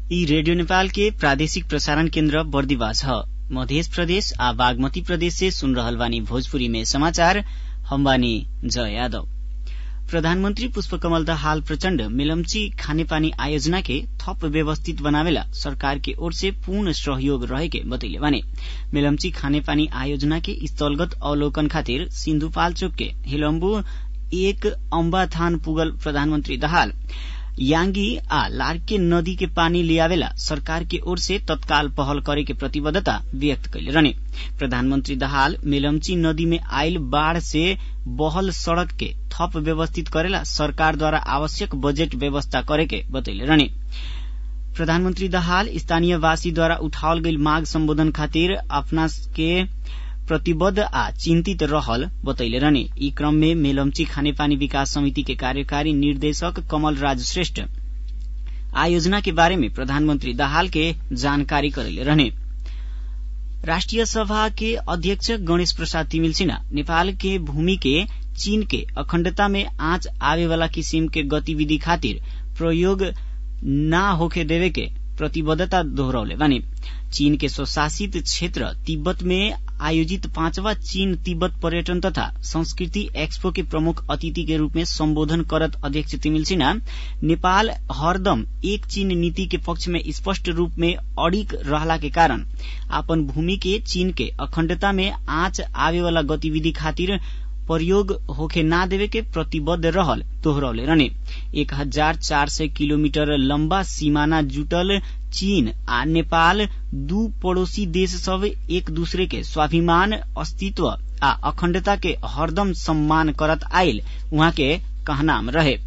यी रेडियो नेपाल के प्रादेशिक प्रसारण केन्द्र बर्दिवा छ। मध्य प्रदेश आ बागमती प्रदेश से सुन रहल बानी भोजपुरी में समाचार। हम बानी जय यादव। प्रधानमंत्री पुष्पकमल दाहाल प्रचण्ड मेलम्ची खानेपानी आयोजना के थप व्यवस्थित बनावेला सरकार के ओर से पूर्ण सहयोग रहेके बतैले बानी। मेलम्ची खानेपानी आयोजना के स्थलगत अवलोकन खातिर सिन्धुपाल्चोक के हिलम्बु 1 अम्बाथान पुगल प्रधानमंत्री दाहाल यांगी आ लार्के नदी के पानी लियावेला सरकार के ओर से तत्काल पहल करे के प्रतिबद्धता व्यक्त कैले रहने। प्रधानमंत्री दाहाल मेलम्ची नदी में आयल बाढ़ से बहल सड़क के थप व्यवस्थित करेला सरकार द्वारा आवश्यक बजेट व्यवस्था करे के बतैले रहने। प्रधानमंत्री दाहाल स्थानीयवासी द्वारा उठावल गईल माग सम्बोधन खातिर अपना के प्रतिबद्ध आ चिन्तित रहल बतैले रहने। यी क्रम में मेलम्ची खानेपानी विकास समिति के कार्यकारी निर्देशक कमल राज श्रेष्ठ आयोजना के बारे में प्रधानमंत्री दाहाल के जानकारी करेले रहने। राष्ट्रिय सभा के अध्यक्ष गणेश प्रसाद तिमिल सिन्हा नेपाल के भूमि के चीन के अखण्डता में आँच आवेवाला किसिम के गतिविधि खातिर प्रयोग न होखे देवे के प्रतिबद्धता दोहरौले बानी। चीन के स्वशासित क्षेत्र तिब्बत में आयोजित 5वां चीन तिब्बत पर्यटन तथा संस्कृति एक्सपो के प्रमुख अतिथि के रूप में संबोधन करत अध्यक्ष तिमिल सिन्हा नेपाल हरदम एक चीन नीति के पक्ष में स्पष्ट रूप में अडिग रहला के कारण आपन भूमि के चीन के अखण्डता में आँच आवेवाला गतिविधि खातिर प्रयोग होखे ना देवे के प्रतिबद्ध रहल दोहरौले रहने। 1400 किलोमीटर लम्बा सीमाना जुटल चीन आ नेपाल दू पड़ोसी देश सब एक दूसरे के स्वाभिमान अस्तित्व आ अखण्डता के हरदम सम्मान करत आयल उहाँ के कहनाम रहे।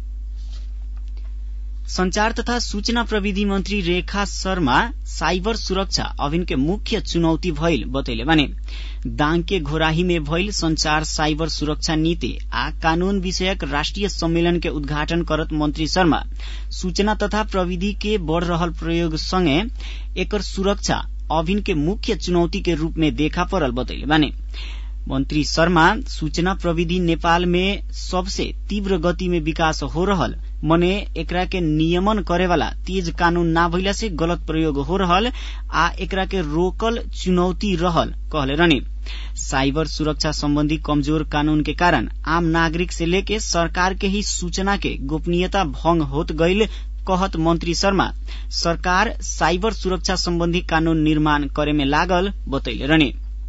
संचार तथा सूचना प्रविधि मंत्री रेखा शर्मा साइबर सुरक्षा अभिन के मुख्य चुनौती भइल बतैले बानी। दाङ के घोराही में भइल संचार साइबर सुरक्षा नीति आ कानून विषयक राष्ट्रिय सम्मेलन के उद्घाटन करत मंत्री शर्मा सूचना तथा प्रविधि के बढ़ रहल प्रयोग संगे एकर सुरक्षा अभिन के मुख्य चुनौती के रूप में देखा परल बतैले बानी। मंत्री शर्मा सूचना प्रविधि नेपाल में सबसे तीव्र गति में विकास हो रहल मने एकरा के नियमन करेवाला तेज कानून ना भइला से गलत प्रयोग हो रहल आ एकरा के रोकल चुनौती रहल कहले रहने। साइबर सुरक्षा संबंधी कमजोर कानून के कारण आम नागरिक से लेके सरकार के ही सूचना के गोपनीयता भंग होत गईल कहत मंत्री शर्मा सरकार साइबर सुरक्षा संबंधी कानून निर्माण करे में लागल बतैले रहने।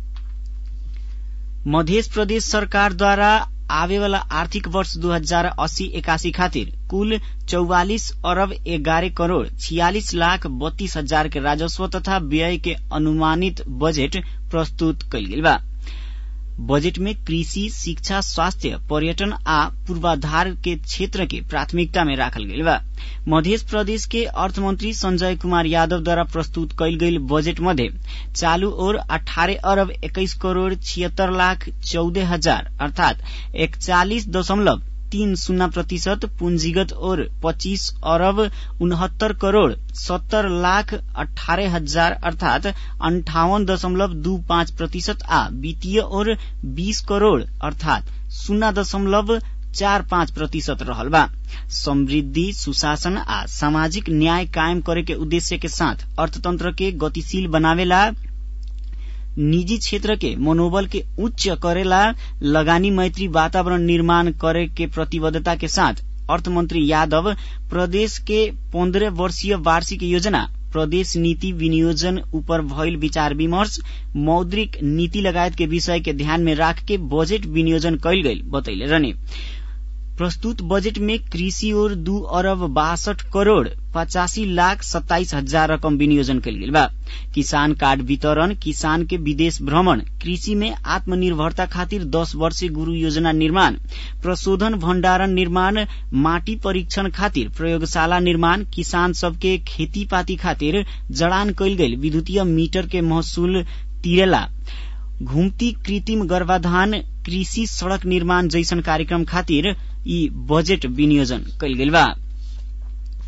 मध्य प्रदेश सरकार द्वारा आवेवाला आर्थिक वर्ष 2080-81 खातिर कुल 44 अरब 11 करोड़ 46 लाख 32 हजार के राजस्व तथा व्यय के अनुमानित बजेट प्रस्तुत कइल गेल बा। बजेट में कृषि, शिक्षा, स्वास्थ्य, पर्यटन आ पूर्वाधार के क्षेत्र के प्राथमिकता में राखल गइल बा। मध्य प्रदेश के अर्थमंत्री संजय कुमार यादव द्वारा प्रस्तुत कइल गइल बजेट मध्ये चालू ओर 18 अरब 21 करोड़ 76 लाख 14 हजार अर्थात 41.30% पूंजीगत और 25 अरब 69 करोड़ 70 लाख 18 हजार अर्थात 58.25% आ वित्तीय और 20 करोड़ अर्थात 0.45% रहल बा। समृद्धि, सुशासन आ सामाजिक न्याय कायम करे के उद्देश्य के साथ अर्थतंत्र के गतिशील बनावेला, निजी क्षेत्र के मनोबल के उच्च करेला, लगानी मैत्री वातावरण निर्माण करे के प्रतिबद्धता के साथ अर्थमंत्री यादव प्रदेश के 15 वर्षीय वार्षिक योजना, प्रदेश नीति विनियोजन ऊपर भइल विचार विमर्श, मौद्रिक नीति लगायत के विषय के ध्यान में राख के बजेट विनियोजन कइल गइल बतैले रहने। प्रस्तुत बजेट में कृषि और 2 अरब 62 करोड़ 85 लाख 27 हजार रकम विनियोजन कइल गेल बा। किसान कार्ड वितरण, किसान के विदेश भ्रमण, कृषि में आत्मनिर्भरता खातिर 10 वर्षीय गुरु योजना निर्माण, प्रशोधन भण्डारण निर्माण, माटी परीक्षण खातिर प्रयोगशाला निर्माण, किसान सबके खेतीपाती खातिर जड़ान कइल गेल विद्युतीय मीटर के महसूल तिरेला, घुम्ती कृत्रिम गर्भाधान, कृषि सड़क निर्माण जैसन कार्यक्रम खातिर यी बजेट विनियोजन कइल गेल बा।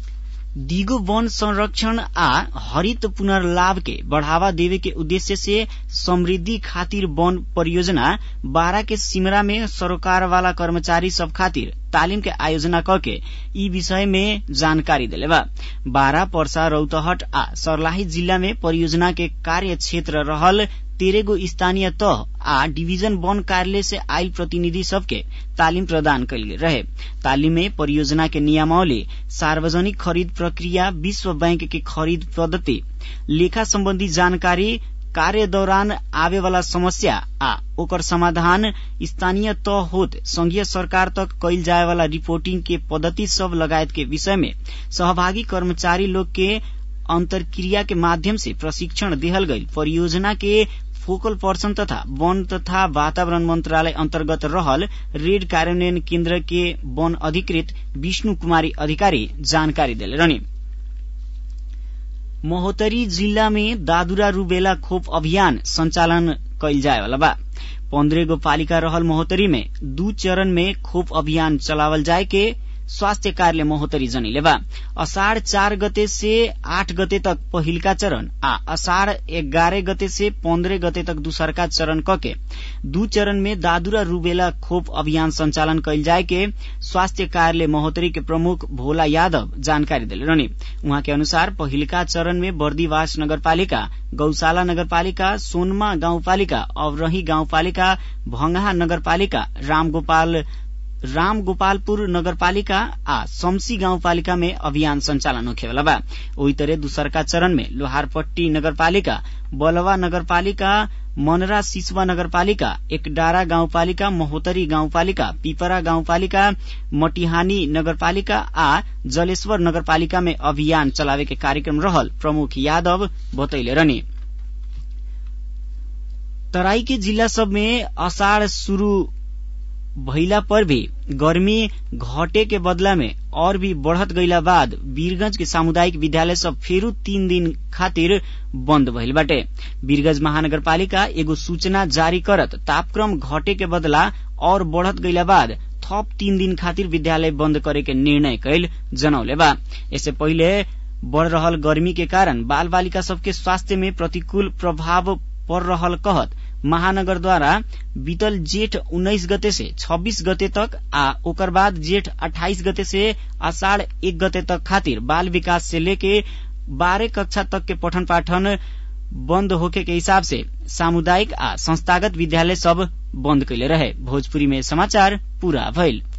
दिगो वन संरक्षण आ हरित पुनर्लाभ के बढ़ावा देवे के उद्देश्य से समृद्धि खातिर वन परियोजना 12 के सिमरा में सरोकार वाला कर्मचारी सब खातिर तालिम के आयोजना करके ई विषय में जानकारी देले बा। 12 पर्सा रौतहट आ सर्लाही जिला में परियोजना के कार्य क्षेत्र रहल 13 गो स्थानीय तह आ डिवीजन वन कार्यालय से आयल प्रतिनिधि सबके तालिम प्रदान कैल रहे। तालिम में परियोजना के नियमावली, सार्वजनिक खरीद प्रक्रिया, विश्व बैंक के खरीद पद्धति, लेखा संबंधी जानकारी, कार्य दौरान आवे वाला समस्या आ ओकर समाधान, स्थानीय तह होत संघीय सरकार तक कैल जाए वाला रिपोर्टिंग के पद्धति सब लगायत के विषय में सहभागी कर्मचारी लोग के अंतरक्रिया के माध्यम से प्रशिक्षण दिहल गई। परियोजना के फोकल पर्सन तथा वन तथा वातावरण मंत्रालय अंतर्गत रहल रेड कार्यान्वयन केन्द्र के वन अधिकृत विष्णु कुमारी अधिकारी जानकारी देले रहनी। महोत्तरी जिला में दादुरा रुबेला खोप अभियान संचालन कैल जाए वाला बा। 15 गो पालिका रहल महोत्तरी में 2 चरण में खोप अभियान चलावल जाए के स्वास्थ्य कार्यालय महोत्तरी जनिले बा। अषाढ़ 4 गते से 8 गते तक पहिलका चरण आ अषाढ़ 11 गते से 15 गते तक दूसरका चरण कके 2 चरण में दादुरा रुबेला खोप अभियान संचालन कैल जाए के स्वास्थ्य कार्यालय महोत्तरी के प्रमुख भोला यादव जानकारी देले रहनी। उहाँ के अनुसार पहिलका चरण में बर्दीवास नगरपालिका, गौशाला नगरपालिका, सोनमा गाउँपालिका, अवरही गाउँपालिका, भंगहा नगरपालिका, रामगोपालपुर नगरपालिका आ शमसी गाउँपालिका में अभियान संचालन होखेवाला बा। ओही तरह दूसरका चरण में लोहारपट्टी नगरपालिका, बलवा नगरपालिका, मनरा सिसवा नगरपालिका, एकडारा गाउँपालिका, महोत्तरी गाउँपालिका, पिपरा गाउँपालिका, मटिहानी नगरपालिका आ जलेश्वर नगरपालिका में अभियान चलावे के कार्यक्रम रहल प्रमुख यादव बतैले रहनी। तराई के जिला सब में अषाढ़ शुरू भइला पर भी गर्मी घटे के बदला में और भी बढ़त गईला बाद वीरगंज के सामुदायिक विद्यालय सब फेरू 3 दिन खातिर बंद भइल बाटे। वीरगंज महानगरपालिका एगो सूचना जारी करत तापक्रम घटे के बदला और बढ़त गईला बाद थप 3 दिन खातिर विद्यालय बंद करे के निर्णय कैल जनौले बा। इससे पहिले बढ़ रहल गर्मी के कारण बाल बालिका सबके स्वास्थ्य में प्रतिकूल प्रभाव पड़ रहल कहत महानगर द्वारा बीतल जेठ 19 गते से 26 गते तक आ ओकर बाद जेठ 28 गते से आषाढ़ 1 गते तक खातिर बाल विकास से लेके 12 कक्षा तक के पठन पाठन बंद होके के हिसाब से सामुदायिक आ संस्थागत विद्यालय सब बंद कैले रहे। भोजपुरी में समाचार पूरा भइल।